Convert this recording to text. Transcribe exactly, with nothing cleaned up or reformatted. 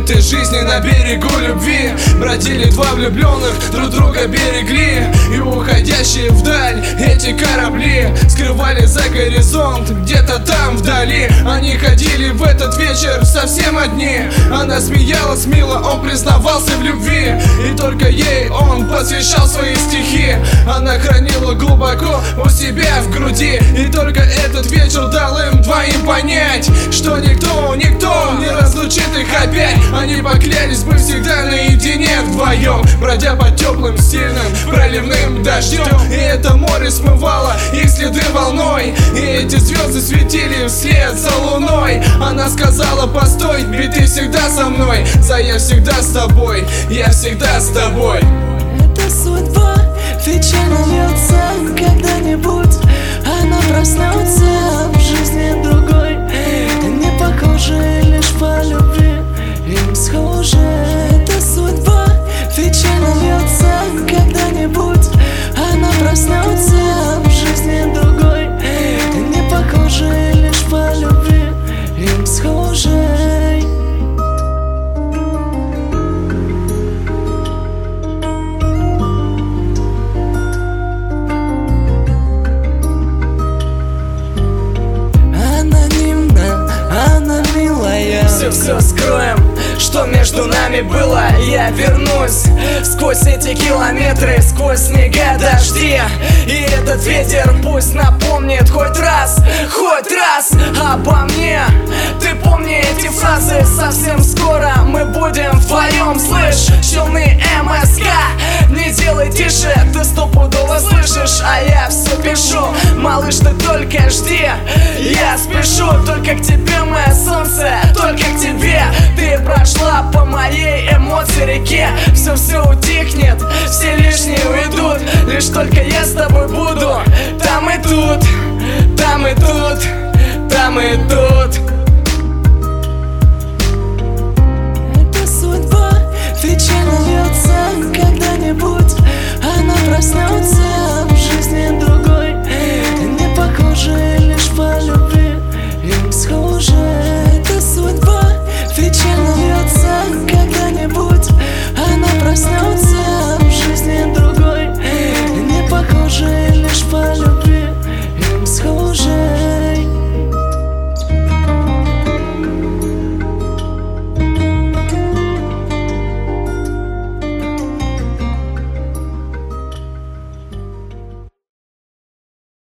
этой жизни на берегу любви бродили два влюбленных, друг друга берегли. И уходящие вдаль эти корабли скрывали за горизонт, где-то там вдали. Они ходили в этот вечер совсем одни. Она смеялась мило, он признавался в любви, и только ей он посвящал свои стихи. Она хранила глубоко у себя в груди, и только этот вечер дал им двоим понять, что никто, никто не разлучит их опять. Они поклялись быть всегда наедине вдвоем, бродя по теплым, сильным, проливным дождем. И это море смывало их следы волной, и эти звезды светили вслед за луной. Она сказала: постой, ведь ты всегда со мной. За я всегда с тобой, я всегда с тобой. Это судьба, вечер льется когда-нибудь. Она проснется в жизни другой, не похожей лишь по любви, им схожи. Это судьба, вечер льется когда-нибудь. Она проснется в жизни другой, не похожей лишь по любви, им схожей. Все скроем, что между нами было. Я вернусь сквозь эти километры, сквозь снега, дожди. И этот ветер пусть напомнит хоть раз, хоть раз обо мне. Ты помни эти фразы, совсем скоро мы будем вдвоем. Слышь, челны эм эс ка, не делай тише, ты стопудово слышишь, а я все пишу. Малыш, ты только жди, я спешу только к тебе, мое солнце, только к тебе. Ты прошла по моей эмоции реке,